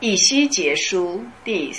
以西结书第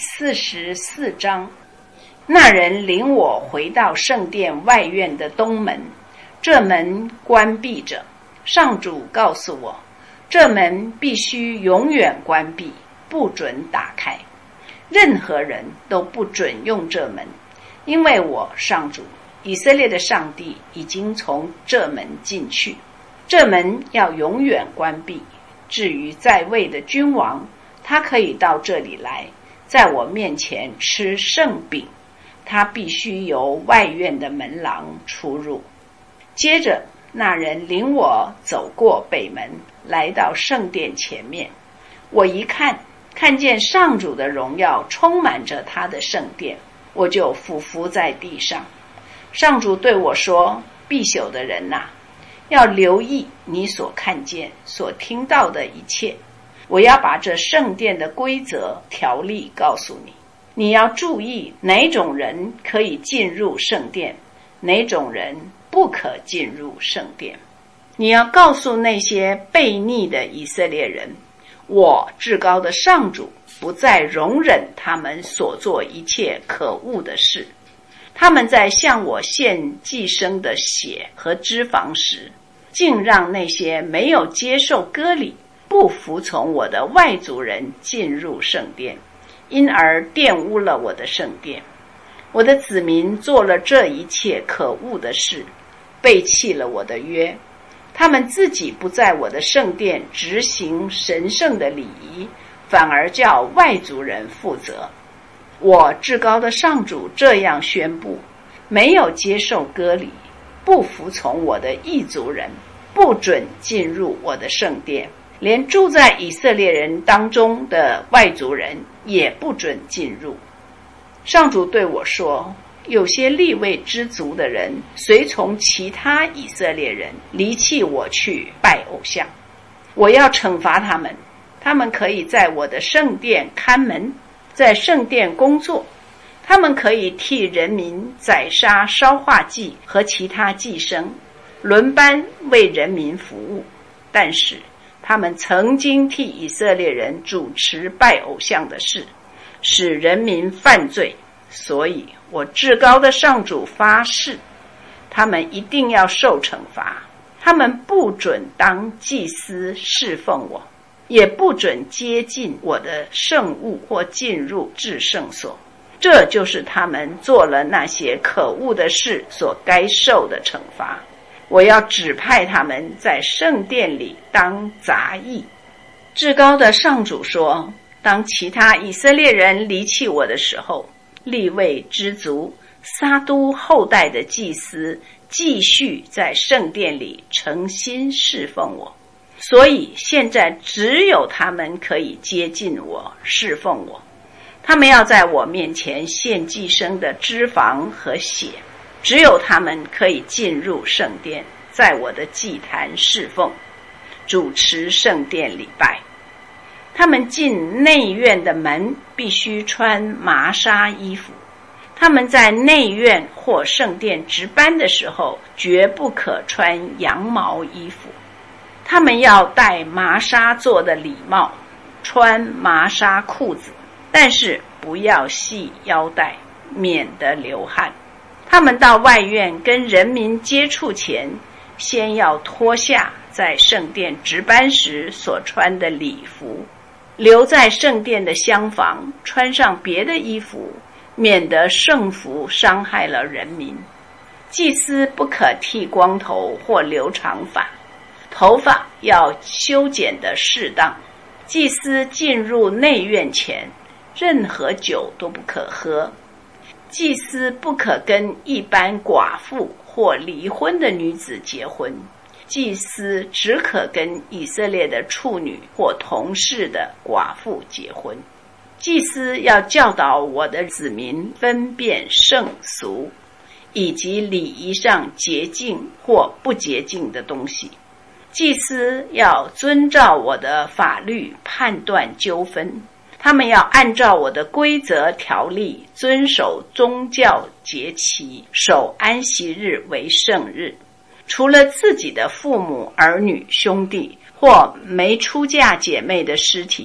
44章。那人领我回到圣殿外院的东门，这门关闭着。上主告诉我，这门必须永远关闭，不准打开。任何人都不准用这门，因为我上主以色列的上帝已经从这门进去。这门要永远关闭。至于在位的君王，他可以到这里来，在我面前吃圣饼，他必须由外院的门廊出入。接着那人领我走过北门，来到圣殿前面。我一看，看见上主的荣耀充满着他的圣殿，我就俯伏在地上。上主对我说，必朽的人哪，要留意你所看见所听到的一切。我要把这圣殿的规则条例告诉你，你要注意哪种人可以进入圣殿，哪种人不可进入圣殿。你要告诉那些悖逆的以色列人，我至高的上主不再容忍他们所做一切可恶的事。他们在向我献祭牲的血和脂肪时，竟让那些没有接受割礼不服从我的外族人进入圣殿，因而玷污了我的圣殿。我的子民做了这一切可恶的事，背弃了我的约。他们自己不在我的圣殿执行神圣的礼仪，反而叫外族人负责。我至高的上主这样宣布，没有接受割礼，不服从我的异族人，不准进入我的圣殿，连住在以色列人当中的外族人也不准进入。上主对我说，有些利未之族的人随从其他以色列人离弃我去拜偶像，我要惩罚他们。他们可以在我的圣殿看门，在圣殿工作，他们可以替人民宰杀烧化祭和其他祭牲，轮班为人民服务。但是他们曾经替以色列人主持拜偶像的事，使人民犯罪，所以我至高的上主发誓，他们一定要受惩罚。他们不准当祭司侍奉我，也不准接近我的圣物或进入至圣所。这就是他们做了那些可恶的事所该受的惩罚。我要指派他们在圣殿里当杂役。至高的上主说，当其他以色列人离弃我的时候，利未之族撒都后代的祭司继续在圣殿里诚心侍奉我，所以现在只有他们可以接近我，侍奉我。他们要在我面前献祭牲的脂肪和血，只有他们可以进入圣殿，在我的祭坛侍奉，主持圣殿礼拜。他们进内院的门必须穿麻纱衣服，他们在内院或圣殿值班的时候绝不可穿羊毛衣服。他们要戴麻纱做的礼帽，穿麻纱裤子，但是不要系腰带，免得流汗。他们到外院跟人民接触前，先要脱下在圣殿值班时所穿的礼服，留在圣殿的厢房，穿上别的衣服，免得圣服伤害了人民。祭司不可剃光头或留长发，头发要修剪得适当。祭司进入内院前，任何酒都不可喝。祭司不可跟一般寡妇或离婚的女子结婚，祭司只可跟以色列的处女或同室的寡妇结婚。祭司要教导我的子民分辨圣俗，以及礼仪上洁净或不洁净的东西。祭司要遵照我的法律判断纠纷，他们要按照我的规则条例遵守宗教节期，守安息日为圣日。除了自己的父母、儿女、兄弟或没出嫁姐妹的尸体，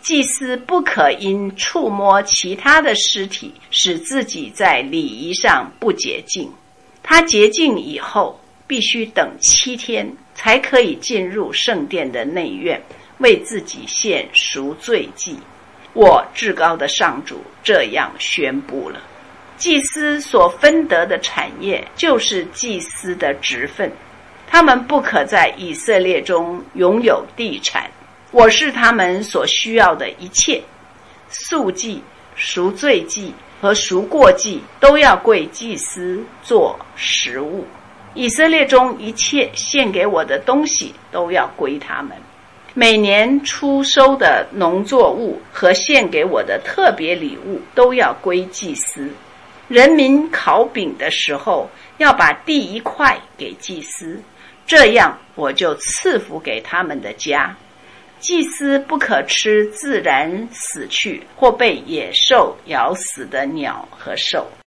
祭司不可因触摸其他的尸体，使自己在礼仪上不洁净。他洁净以后，必须等7天，才可以进入圣殿的内院，为自己献赎罪祭。我至高的上主这样宣布了。祭司所分得的产业，就是祭司的职分。他们不可在以色列中拥有地产。我是他们所需要的一切，素祭、赎罪祭和赎过祭都要归祭司做食物。以色列中一切献给我的东西都要归他们。每年出收的农作物和献给我的特别礼物都要归祭司。人民烤饼的时候，要把第1块给祭司，这样我就赐福给他们的家。祭司不可吃自然死去或被野兽咬死的鸟和兽。